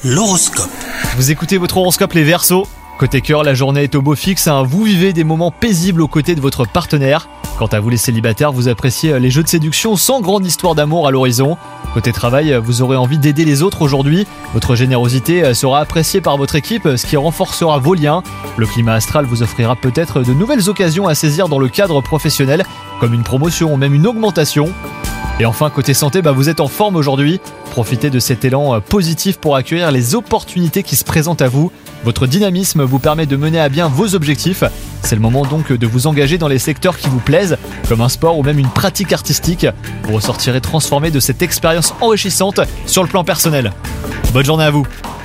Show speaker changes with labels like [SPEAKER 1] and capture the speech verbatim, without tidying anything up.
[SPEAKER 1] L'horoscope.
[SPEAKER 2] Vous écoutez votre horoscope les Verseaux. Côté cœur, la journée est au beau fixe, hein. Vous vivez des moments paisibles aux côtés de votre partenaire. Quant à vous les célibataires, vous appréciez les jeux de séduction sans grande histoire d'amour à l'horizon. Côté travail, vous aurez envie d'aider les autres aujourd'hui. Votre générosité sera appréciée par votre équipe, ce qui renforcera vos liens. Le climat astral vous offrira peut-être de nouvelles occasions à saisir dans le cadre professionnel, comme une promotion ou même une augmentation. Et enfin, côté santé, bah vous êtes en forme aujourd'hui. Profitez de cet élan positif pour accueillir les opportunités qui se présentent à vous. Votre dynamisme vous permet de mener à bien vos objectifs. C'est le moment donc de vous engager dans les secteurs qui vous plaisent, comme un sport ou même une pratique artistique. Vous ressortirez transformé de cette expérience enrichissante sur le plan personnel. Bonne journée à vous!